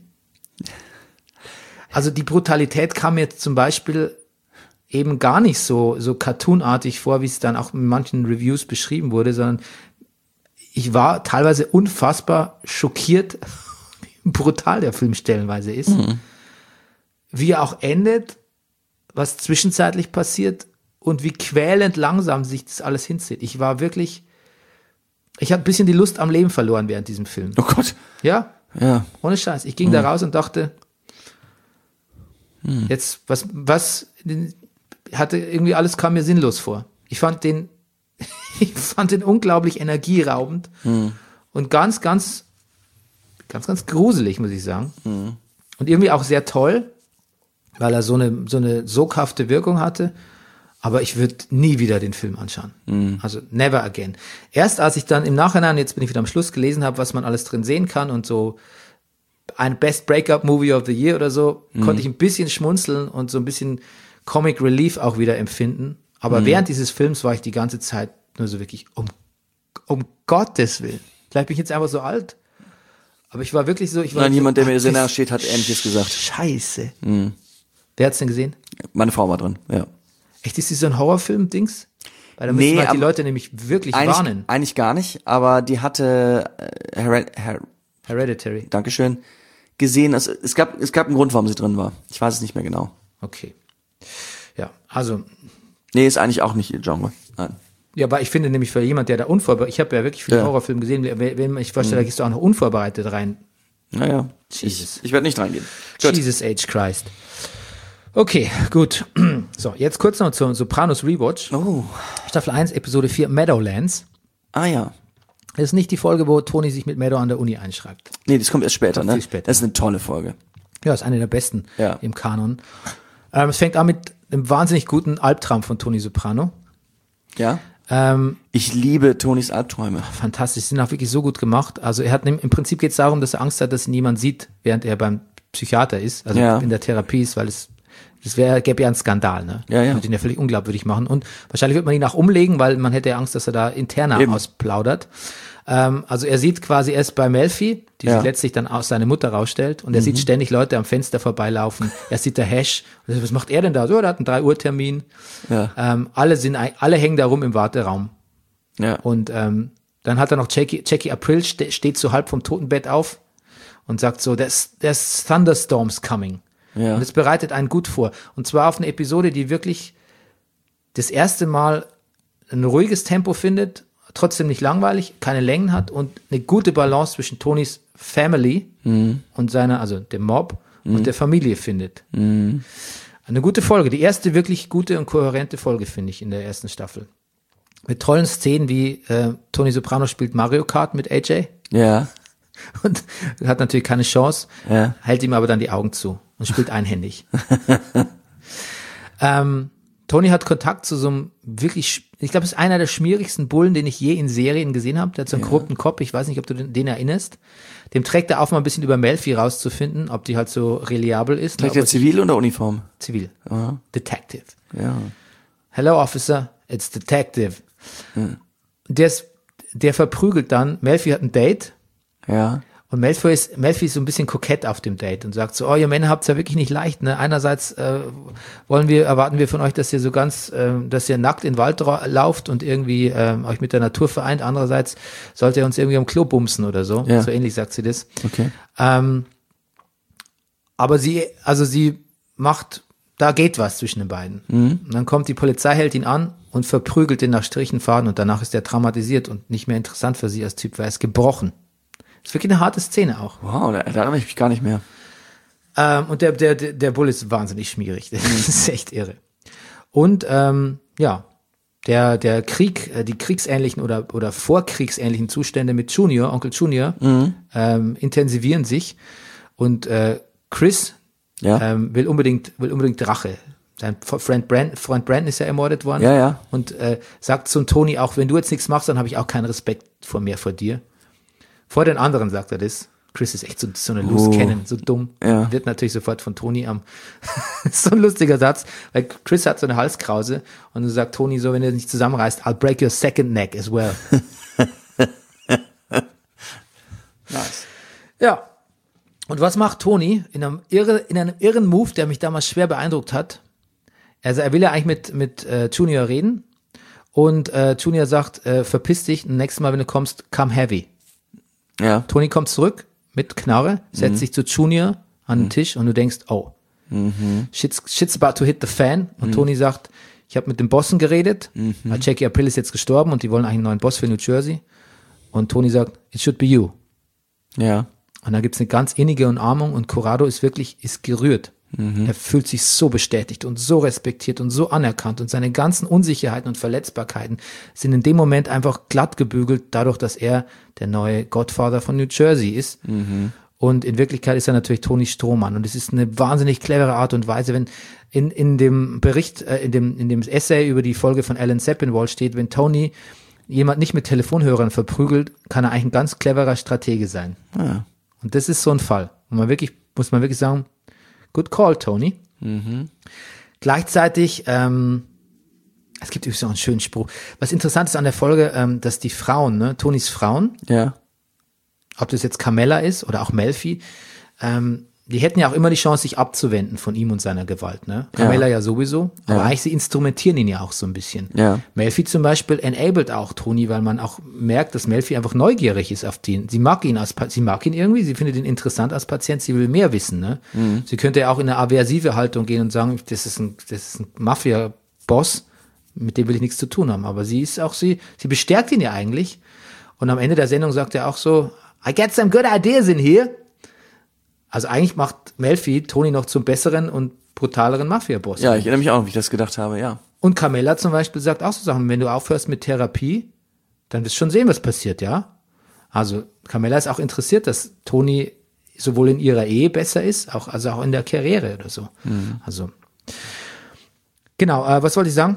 Also die Brutalität kam mir zum Beispiel eben gar nicht so cartoonartig vor, wie es dann auch in manchen Reviews beschrieben wurde, sondern ich war teilweise unfassbar schockiert, wie brutal der Film stellenweise ist, wie er auch endet, was zwischenzeitlich passiert und wie quälend langsam sich das alles hinzieht. Ich habe ein bisschen die Lust am Leben verloren während diesem Film. Oh Gott. Ja, Ja. ohne Scheiß. Ich ging da raus und dachte, jetzt, was hatte irgendwie alles kam mir sinnlos vor. Ich fand den unglaublich energieraubend und ganz gruselig, muss ich sagen. Und irgendwie auch sehr toll, weil er so eine soghafte Wirkung hatte. Aber ich würde nie wieder den Film anschauen. Also never again. Erst als ich dann im Nachhinein, jetzt bin ich wieder am Schluss, gelesen habe, was man alles drin sehen kann und so ein Best Breakup Movie of the Year oder so, konnte ich ein bisschen schmunzeln und so ein bisschen Comic Relief auch wieder empfinden. Aber während dieses Films war ich die ganze Zeit nur so wirklich, um Gottes Willen. Vielleicht bin ich jetzt einfach so alt. Aber ich war wirklich so, Jemand, der mir sehr nahe steht, hat Ähnliches gesagt. Scheiße. Wer hat's denn gesehen? Meine Frau war drin, ja. Echt, ist das so ein Horrorfilm-Dings? Weil da müssen halt die Leute nämlich wirklich warnen. Eigentlich gar nicht, aber die hatte Hereditary. Dankeschön, gesehen. Also es gab einen Grund, warum sie drin war. Ich weiß es nicht mehr genau. Okay. Ja, also. Nee, ist eigentlich auch nicht ihr Genre. Nein. Ja, aber ich finde nämlich für jemand, der da unvorbereitet, ich habe ja wirklich viele Horrorfilme gesehen, wenn ich vorstelle, da gehst du auch noch unvorbereitet rein. Naja, Jesus. Ich werde nicht reingehen. Gut. Jesus H. Christ. Okay, gut. So, jetzt kurz noch zur Sopranos Rewatch. Oh. Staffel 1, Episode 4, Meadowlands. Ah ja. Das ist nicht die Folge, wo Tony sich mit Meadow an der Uni einschreibt. Nee, das kommt erst später, ne? Viel später. Das ist eine tolle Folge. Ja, ist eine der besten Ja. im Kanon. Es fängt an mit einem wahnsinnig guten Albtraum von Tony Soprano. Ja? Ich liebe Tonys Albträume. Fantastisch, sind auch wirklich so gut gemacht. Also im Prinzip geht es darum, dass er Angst hat, dass ihn niemand sieht, während er beim Psychiater ist, also in der Therapie ist, weil es gäbe ja einen Skandal, ne? Ja, ja. Würde ihn ja völlig unglaubwürdig machen. Und wahrscheinlich wird man ihn auch umlegen, weil man hätte ja Angst, dass er da interner Eben. ausplaudert. Also er sieht quasi erst bei Melfi, die sich letztlich dann aus seine Mutter rausstellt, und er sieht ständig Leute am Fenster vorbeilaufen. Er sieht der Hash. Was macht er denn da? So, der hat einen 3-Uhr-Termin. Ja. Alle hängen da rum im Warteraum. Ja. Und dann hat er noch Jackie April steht so halb vom Totenbett auf und sagt so, there's thunderstorms coming. Ja. Und es bereitet einen gut vor. Und zwar auf eine Episode, die wirklich das erste Mal ein ruhiges Tempo findet, trotzdem nicht langweilig, keine Längen hat und eine gute Balance zwischen Tonys Family und seiner, also dem Mob und der Familie findet. Eine gute Folge. Die erste wirklich gute und kohärente Folge, finde ich, in der ersten Staffel. Mit tollen Szenen wie Tony Soprano spielt Mario Kart mit AJ Ja. und hat natürlich keine Chance, Ja. hält ihm aber dann die Augen zu und spielt einhändig. Tony hat Kontakt zu so einem wirklich, ich glaube, es ist einer der schmierigsten Bullen, den ich je in Serien gesehen habe. Der hat so einen korrupten Kopf, ich weiß nicht, ob du den erinnerst. Dem trägt er auf, mal ein bisschen über Melfi rauszufinden, ob die halt so reliabel ist. Trägt er Zivil oder Uniform? Zivil. Aha. Detective. Ja. Hello, Officer, it's Detective. Der verprügelt dann, Melfi hat ein Date Ja. und Melfi ist so ein bisschen kokett auf dem Date und sagt so, oh, ihr Männer habt's ja wirklich nicht leicht, ne? Einerseits erwarten wir von euch, dass ihr so ganz, dass ihr nackt in den Wald lauft und irgendwie euch mit der Natur vereint. Andererseits sollt ihr uns irgendwie am Klo bumsen oder so. Ja. So ähnlich sagt sie das. Okay. Aber sie macht, da geht was zwischen den beiden. Und dann kommt die Polizei, hält ihn an und verprügelt ihn nach Strichenfaden und danach ist er traumatisiert und nicht mehr interessant für sie als Typ, weil er ist gebrochen. Das ist wirklich eine harte Szene auch. Wow, da erinnere ich mich gar nicht mehr. Und der Bull ist wahnsinnig schmierig. Das ist echt irre. Und der Krieg, die kriegsähnlichen oder vorkriegsähnlichen Zustände mit Onkel Junior, intensivieren sich. Und Chris will unbedingt Rache. Sein Freund Brandon ist ja ermordet worden. Ja, ja. Und sagt zum Tony auch, wenn du jetzt nichts machst, dann habe ich auch keinen Respekt vor dir. Vor den anderen sagt er das. Chris ist echt so eine Loose Cannon, so dumm. Ja. Wird natürlich sofort von Tony so ein lustiger Satz, weil Chris hat so eine Halskrause und so sagt Tony so, wenn er nicht zusammenreißt, I'll break your second neck as well. Nice. Ja. Und was macht Tony in einem irren Move, der mich damals schwer beeindruckt hat? Also er will ja eigentlich mit Junior reden und Junior sagt, verpiss dich, nächstes Mal, wenn du kommst, come heavy. Ja. Tony kommt zurück mit Knarre, setzt sich zu Junior an den Tisch und du denkst, oh, shit's about to hit the fan. Und Tony sagt, ich habe mit dem Bossen geredet, weil Jackie April ist jetzt gestorben und die wollen eigentlich einen neuen Boss für New Jersey. Und Tony sagt, it should be you. Ja. Und da gibt's eine ganz innige Umarmung und Corrado ist gerührt. Er fühlt sich so bestätigt und so respektiert und so anerkannt und seine ganzen Unsicherheiten und Verletzbarkeiten sind in dem Moment einfach glatt gebügelt, dadurch, dass er der neue Godfather von New Jersey ist. Und in Wirklichkeit ist er natürlich Tony Strohmann. Und es ist eine wahnsinnig clevere Art und Weise, wenn in dem Bericht, in dem Essay über die Folge von Alan Sepinwall steht, wenn Tony jemand nicht mit Telefonhörern verprügelt, kann er eigentlich ein ganz cleverer Stratege sein. Ja. Und das ist so ein Fall. Und muss man wirklich sagen, good call, Tony. Gleichzeitig, es gibt übrigens auch einen schönen Spruch. Was interessant ist an der Folge, dass die Frauen, ne, Tonys Frauen, Ja. ob das jetzt Carmella ist oder auch Melfi, die hätten ja auch immer die Chance, sich abzuwenden von ihm und seiner Gewalt, ne? Carmella ja sowieso, aber eigentlich sie instrumentieren ihn ja auch so ein bisschen. Ja. Melfi zum Beispiel enabled auch Tony, weil man auch merkt, dass Melfi einfach neugierig ist auf den. Sie mag ihn irgendwie, sie findet ihn interessant als Patient, sie will mehr wissen, ne? Sie könnte ja auch in eine aversive Haltung gehen und sagen, das ist ein Mafia-Boss, mit dem will ich nichts zu tun haben, aber sie bestärkt ihn ja eigentlich. Und am Ende der Sendung sagt er auch so, I get some good ideas in here. Also eigentlich macht Melfi Tony noch zum besseren und brutaleren Mafia-Boss. Ja, ich erinnere mich auch noch, wie ich das gedacht habe, ja. Und Carmella zum Beispiel sagt auch so Sachen, wenn du aufhörst mit Therapie, dann wirst du schon sehen, was passiert, ja? Also Carmella ist auch interessiert, dass Tony sowohl in ihrer Ehe besser ist, also auch in der Karriere oder so. Also, genau, was wollte ich sagen?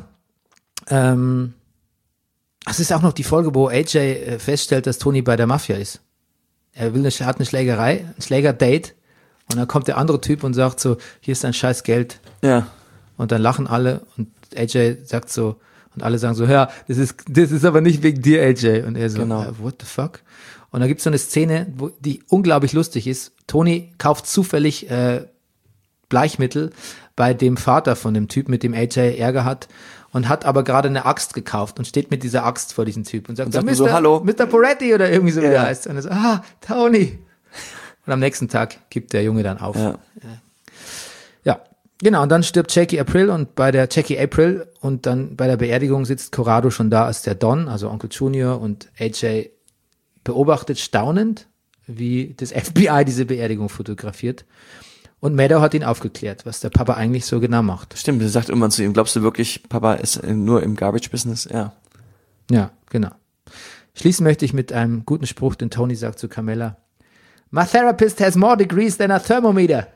Es ist auch noch die Folge, wo AJ feststellt, dass Tony bei der Mafia ist. Er hat eine Schlägerdate und dann kommt der andere Typ und sagt so, hier ist dein scheiß Geld, Ja. Und dann lachen alle und AJ sagt so, und alle sagen so, ja, das ist aber nicht wegen dir, AJ. Und er so, Genau. What the fuck? Und da gibt's so eine Szene, die unglaublich lustig ist. Tony kauft zufällig Bleichmittel bei dem Vater von dem Typ, mit dem AJ Ärger hat, und hat aber gerade eine Axt gekauft und steht mit dieser Axt vor diesem Typ und sagt so, hallo. Mr. Poretti oder irgendwie so, wie Ja. der heißt. Und er so, Tony. Und am nächsten Tag gibt der Junge dann auf. Ja. Ja, genau. Und dann stirbt Jackie April und bei der Beerdigung sitzt Corrado schon da als der Don, also Onkel Junior, und AJ beobachtet staunend, wie das FBI diese Beerdigung fotografiert. Und Meadow hat ihn aufgeklärt, was der Papa eigentlich so genau macht. Stimmt, er sagt irgendwann zu ihm, glaubst du wirklich, Papa ist nur im Garbage-Business? Ja. Ja, genau. Schließen möchte ich mit einem guten Spruch, den Tony sagt zu Carmella. My therapist has more degrees than a thermometer.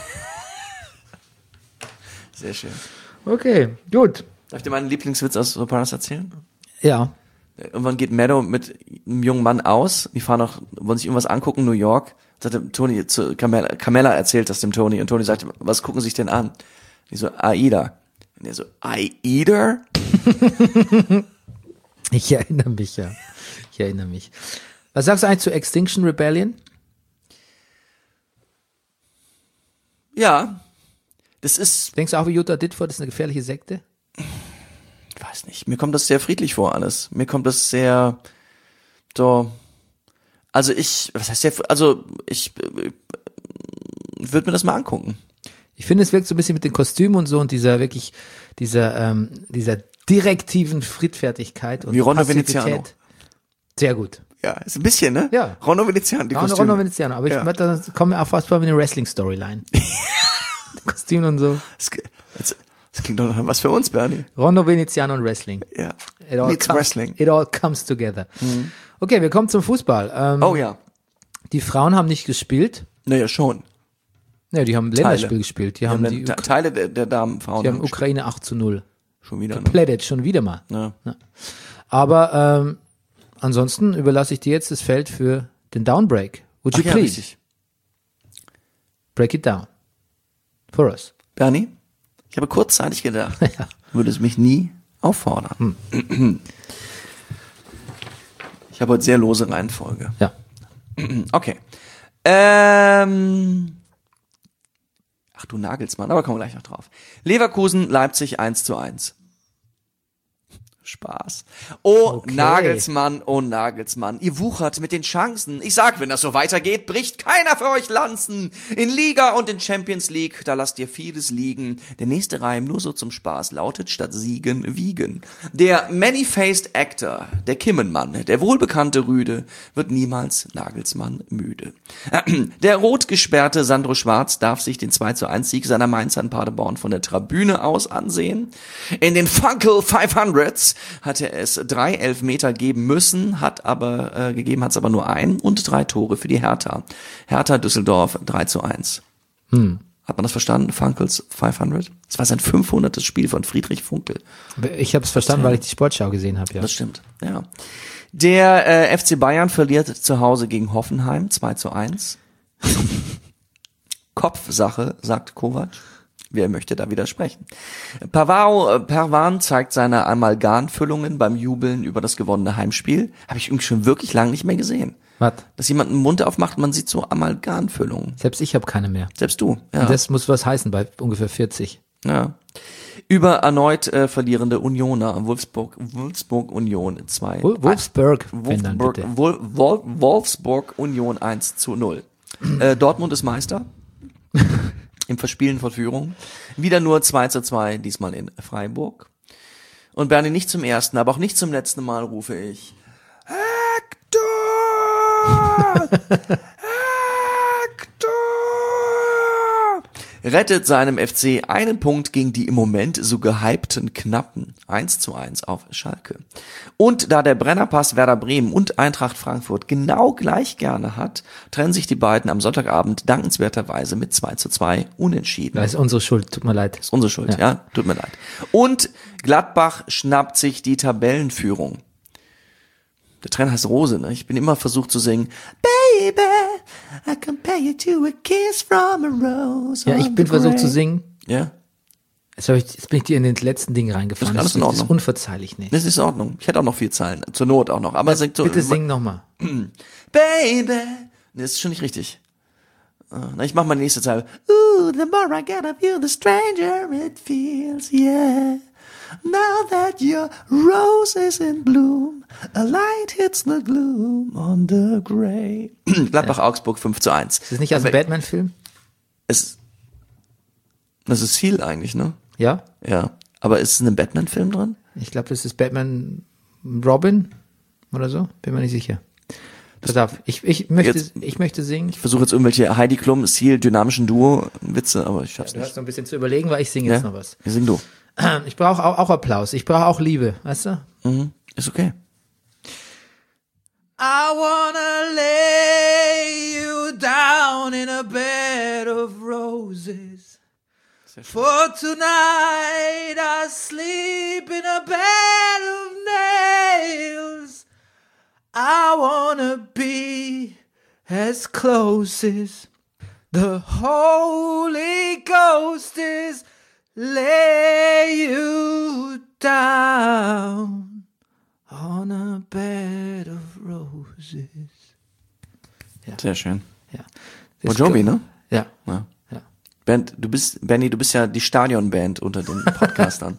Sehr schön. Okay, gut. Darf ich dir meinen Lieblingswitz aus Sopranos erzählen? Ja. Irgendwann geht Meadow mit einem jungen Mann aus, die wollen sich irgendwas angucken, New York. Sagte Tony zu Carmella erzählt das dem Tony und Tony sagt, was gucken Sie sich denn an? Die so, Aida. Und er so, Aida? Ich erinnere mich, ja. Was sagst du eigentlich zu Extinction Rebellion? Ja. Das ist, Denkst du auch, wie Jutta Ditford ist eine gefährliche Sekte? ich weiß nicht, mir kommt das sehr friedlich vor alles. Mir kommt das sehr, so, ich würde mir das mal angucken. Ich finde, es wirkt so ein bisschen mit den Kostümen und so und dieser direktiven Friedfertigkeit und Wie Ronno Passivität. Veneziano. Sehr gut. Ja, ist ein bisschen, ne? Ja. Ronno Veneziano, die Ja, Kostüme. Ronno Veneziano, aber Ja. ich da kommen wir auch fast vor wie eine Wrestling-Storyline. Kostüm und so. Das klingt doch nach was für uns, Bernie. Ronno Veneziano und Wrestling. Ja. It all Meets comes- Wrestling. It all comes together. Okay, wir kommen zum Fußball. Oh ja. Die Frauen haben nicht gespielt. Naja, schon. Ja, die haben Länderspiel gespielt. Die haben die Teile der Damen, Frauen. Die haben Ukraine 8-0. schon wieder, ne? Plättet, schon wieder mal. Ja. Aber ansonsten überlasse ich dir jetzt das Feld für den Downbreak. Would you Ach ja, please richtig. break it down for us? Bernie, ich habe kurzzeitig gedacht, du würdest mich nie auffordern. Ich habe heute sehr lose Reihenfolge. Ja. Okay. Ach du Nagelsmann, aber kommen wir gleich noch drauf. Leverkusen, Leipzig 1:1. Spaß. Oh, Okay. Nagelsmann, ihr wuchert mit den Chancen. Ich sag, wenn das so weitergeht, bricht keiner für euch Lanzen. In Liga und in Champions League, da lasst ihr vieles liegen. Der nächste Reim, nur so zum Spaß, lautet statt Siegen, Wiegen. Der many-faced Actor, der Kimmenmann, der wohlbekannte Rüde, wird niemals Nagelsmann müde. Der rot gesperrte Sandro Schwarz darf sich den 2:1-Sieg seiner Mainzer in Paderborn von der Tribüne aus ansehen. In den Funkel 500s hatte es 3 Elfmeter geben müssen, hat's aber nur 1 und 3 Tore für die Hertha. Hertha Düsseldorf 3:1. Hat man das verstanden? Funkels 500? Das war sein 500. Spiel von Friedrich Funkel. Ich habe es verstanden, weil ich die Sportschau gesehen habe. Ja. Das stimmt, ja. Der FC Bayern verliert zu Hause gegen Hoffenheim 2:1. Kopfsache, sagt Kovac. Wer möchte da widersprechen? Perwan zeigt seine Amalgamfüllungen beim Jubeln über das gewonnene Heimspiel. Habe ich irgendwie schon wirklich lange nicht mehr gesehen. Was? Dass jemand einen Mund aufmacht, man sieht so Amalgamfüllungen. Selbst ich habe keine mehr. Selbst du, ja. Das muss was heißen bei ungefähr 40. Ja. Über erneut verlierende Unioner, Wolfsburg Union 2. Wolfsburg, wenn dann bitte. Wolfsburg Union 1:0. Dortmund ist Meister. Im Verspielen von Führung. Wieder nur 2:2, diesmal in Freiburg. Und Bernie, nicht zum ersten, aber auch nicht zum letzten Mal rufe ich Hector! Hector! Rettet seinem FC einen Punkt gegen die im Moment so gehypten Knappen 1:1 auf Schalke. Und da der Brennerpass Werder Bremen und Eintracht Frankfurt genau gleich gerne hat, trennen sich die beiden am Sonntagabend dankenswerterweise mit 2:2 unentschieden. Das ist unsere Schuld, tut mir leid. Ist unsere Schuld, ja, tut mir leid. Und Gladbach schnappt sich die Tabellenführung. Der Trainer heißt Rose, ne? Ich bin immer versucht zu singen, Baby, I compare you to a kiss from a rose. Ja, ich bin versucht zu singen. Ja? Jetzt bin ich dir in den letzten Ding reingefahren. Ist alles in Das ist Ordnung. unverzeihlich nicht. Das ist in Ordnung. Ich hätte auch noch 4 Zeilen. Zur Not auch noch. Aber singt so. Bitte sing nochmal. Baby. Nee, das ist schon nicht richtig. Na, ich mach mal die nächste Zeile. Ooh, the more I get of you, the stranger it feels, yeah. Now that your rose is in bloom, a light hits the gloom on the grey. Gladbach-Augsburg 5:1. Ist das nicht aus dem Batman-Film? Das ist viel eigentlich, ne? Ja? Ja. Aber ist es ein Batman-Film drin? Ich glaube, das ist Batman Robin oder so. Bin mir nicht sicher. Pass auf, ich möchte singen. Ich versuche jetzt irgendwelche Heidi Klum, Seal, dynamischen Duo-Witze, aber ich schaff's Du hast nicht. noch ein bisschen zu überlegen, weil ich singe jetzt noch was. Ja, sing du. Ich brauche auch Applaus. Ich brauche auch Liebe, weißt du? Ist okay. I wanna lay you down in a bed of roses. For tonight I sleep in a bed of nails. I wanna be as close as the Holy Ghost is. Lay you down on a bed of roses. Sehr schön. Ja. Bon Jovi, ne? Ja. Ja. Ja. Benny, du bist ja die Stadionband unter den Podcastern.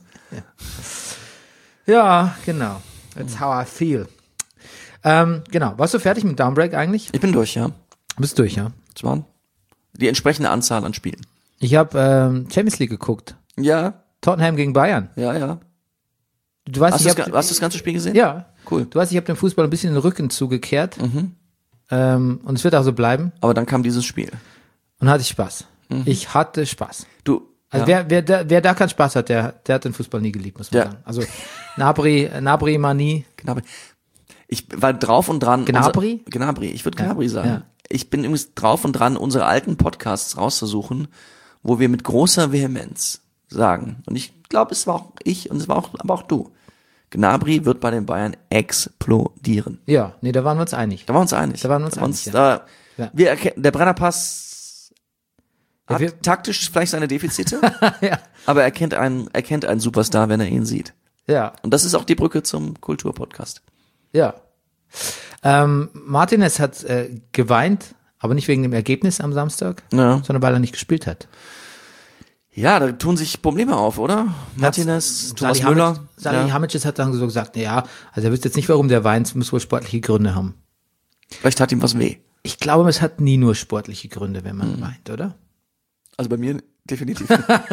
Ja, genau. That's how I feel. Genau. Warst du fertig mit Downbreak eigentlich? Ich bin durch, ja. Bist durch, ja. Das waren die entsprechende Anzahl an Spielen. Ich habe Champions League geguckt. Ja, Tottenham gegen Bayern. ja. Du weißt, Hast du das ganze Spiel gesehen? ja. Cool. Du weißt, ich habe dem Fußball ein bisschen den Rücken zugekehrt. Und es wird auch so bleiben. Aber dann kam dieses Spiel. Und hatte ich Spaß. Ich hatte Spaß. Du, Also ja. wer da keinen Spaß hat, der hat den Fußball nie geliebt, muss man Ja. sagen. Also Gnabry Mani. Gnabry. Ich war drauf und dran. Gnabry? Gnabry, ich würde Gnabry sagen. Ja. Ich bin übrigens drauf und dran, unsere alten Podcasts rauszusuchen, wo wir mit großer Vehemenz sagen, und ich glaube, es war auch ich und es war auch, aber auch du, Gnabry wird bei den Bayern explodieren. Ja, nee, da waren wir uns einig. Da waren wir uns einig. Da waren wir uns einig, Da, Ja. wir der Brennerpass Ja, hat wir- taktisch vielleicht seine Defizite, Ja. aber er kennt einen Superstar, wenn er ihn sieht. Ja, Und das ist auch die Brücke zum Kulturpodcast. ja. Martinez hat geweint, aber nicht wegen dem Ergebnis am Samstag, Ja. sondern weil er nicht gespielt hat. Ja, da tun sich Probleme auf, oder? Martinez, Thomas Müller. Salihamidzic hat dann so gesagt, ja, also er wüsste jetzt nicht, warum der weint, es muss wohl sportliche Gründe haben. Vielleicht hat ihm was weh. Ich glaube, es hat nie nur sportliche Gründe, wenn man weint, oder? Also bei mir definitiv.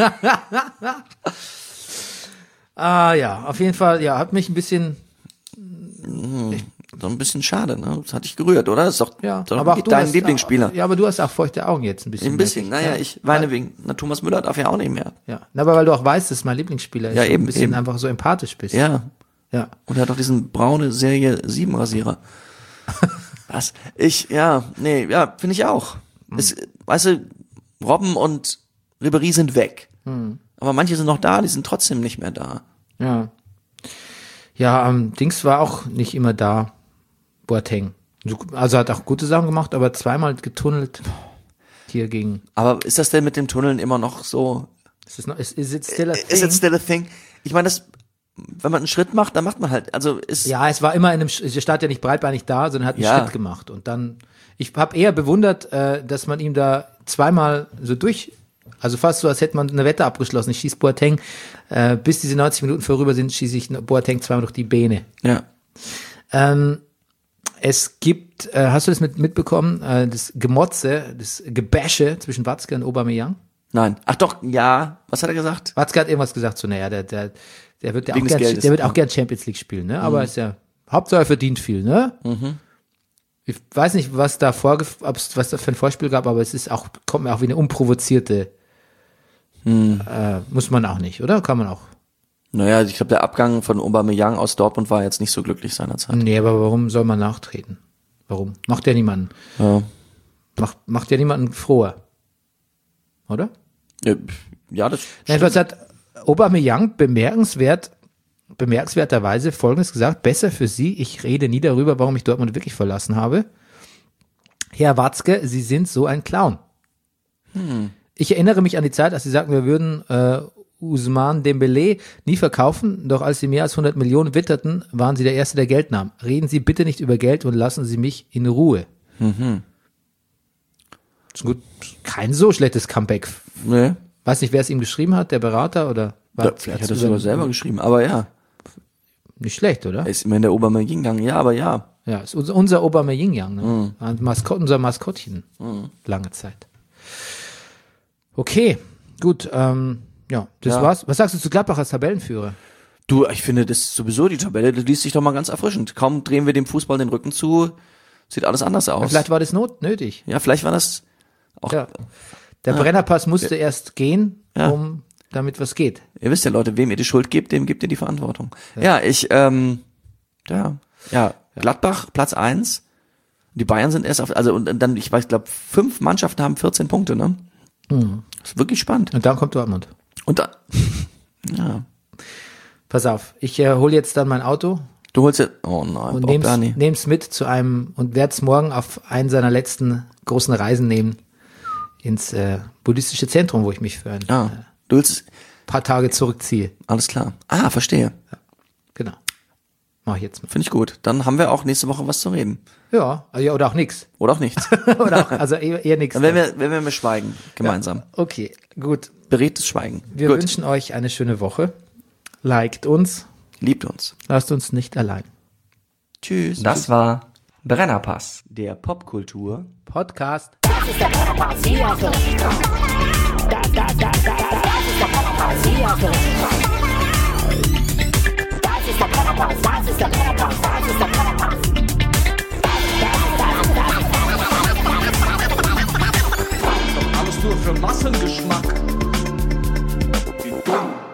Ja, auf jeden Fall, ja, hat mich ein bisschen, So ein bisschen schade, ne? Das hat dich gerührt, oder? Das ist doch, ja, doch aber auch dein hast- Lieblingsspieler. Ja, aber du hast auch feuchte Augen jetzt ein bisschen. Ein bisschen, merke ich. naja, ich weine wegen, Thomas Müller darf ja auch nicht mehr. Ja, na, aber weil du auch weißt, dass mein Lieblingsspieler ist, Ja, und eben, ein bisschen eben. einfach so empathisch bist. Ja. Ja. Und er hat doch diesen braune Serie 7 Rasierer. Was? Finde ich auch. Es, weißt du, Robben und Ribéry sind weg. Aber manche sind noch da, die sind trotzdem nicht mehr da. Ja. Ja, Dings war auch nicht immer da, Boateng. Also hat auch gute Sachen gemacht, aber zweimal getunnelt hier gegen. Aber ist das denn mit dem Tunneln immer noch so? Is it still a thing? Is it still a thing? Ich meine, wenn man einen Schritt macht, dann macht man halt, also ist, Ja, es war immer er stand ja nicht breitbeinig da, sondern hat einen Ja. Schritt gemacht. Und dann, ich habe eher bewundert, dass man ihm da zweimal so also fast so, als hätte man eine Wette abgeschlossen. Ich schieße Boateng, bis diese 90 Minuten vorüber sind, schieße ich Boateng zweimal durch die Beine. ja. Es gibt, hast du das mitbekommen, das Gemotze, das Gebäsche zwischen Watzke und Aubameyang? Nein. Ach doch, ja. Was hat er gesagt? Watzke hat irgendwas gesagt, so, naja, der wird ja Wegen auch des gern, Geldes. der wird auch gern Champions League spielen, ne? Aber ist ja, Hauptsache er verdient viel, ne? Ich weiß nicht, was da was da für ein Vorspiel gab, aber es ist auch, kommt mir auch wie eine unprovozierte, muss man auch nicht, oder? Kann man auch. Naja, ich glaube, der Abgang von Aubameyang aus Dortmund war jetzt nicht so glücklich seinerzeit. Nee, aber warum soll man nachtreten? Warum? Macht ja niemanden, Ja. macht ja niemanden froher. Oder? Ja, das Jedenfalls hat Aubameyang bemerkenswerterweise Folgendes gesagt: Besser für Sie, ich rede nie darüber, warum ich Dortmund wirklich verlassen habe. Herr Watzke, Sie sind so ein Clown. Ich erinnere mich an die Zeit, als Sie sagten, wir würden Ousmane Dembélé nie verkaufen, doch als sie mehr als 100 Millionen witterten, waren sie der Erste, der Geld nahm. Reden Sie bitte nicht über Geld und lassen Sie mich in Ruhe. Gut, kein so schlechtes Comeback. Nee. Weiß nicht, wer es ihm geschrieben hat, der Berater oder? Vielleicht hat er es sogar selber geschrieben, aber ja. Nicht schlecht, oder? Er ist immer in der Aubameyang, ja, aber ja. Ja, ist unser Aubameyang, ne? Unser Maskottchen. Lange Zeit. Okay, gut, ja, das war's. Was sagst du zu Gladbach als Tabellenführer? Du, ich finde, das ist sowieso die Tabelle, das liest sich doch mal ganz erfrischend. Kaum drehen wir dem Fußball den Rücken zu, sieht alles anders aus. Vielleicht war das nötig. Ja, vielleicht war das auch. Ja. Der Brennerpass musste erst gehen, damit was geht. Ihr wisst ja, Leute, wem ihr die Schuld gebt, dem gebt ihr die Verantwortung. Ja, Gladbach, Platz 1. Die Bayern sind erst auf, also, und dann, ich glaube, 5 Mannschaften haben 14 Punkte, ne? Das ist wirklich spannend. Und dann kommt Dortmund. Und da, ja. Pass auf, ich hole jetzt dann mein Auto Du holst jetzt, oh nein, und Bernie. nehm's mit zu einem, und werde es morgen auf einen seiner letzten großen Reisen nehmen, ins buddhistische Zentrum, wo ich mich für ein Du willst, paar Tage zurückziehe. alles klar. Ah, verstehe. Genau. Mach ich jetzt mal. Finde ich gut. Dann haben wir auch nächste Woche was zu reden. Ja, oder auch nichts. Oder auch nichts. Oder auch, also eher nichts. Dann werden wir mal schweigen, gemeinsam. Okay, gut. Beredtes Schweigen. Wir Gut. wünschen euch eine schöne Woche. Liked uns. Liebt uns. Lasst uns nicht allein. Tschüss. Das war Brennerpass. der Popkultur. Podcast. Das ist der Brennerpass, hier hast du richtig drauf. Das ist der Brennerpass, hier hast du richtig drauf. Das ist der Brennerpass, das ist der Brennerpass, das ist der Brennerpass. Alles nur für Massengeschmack. Wie dumm.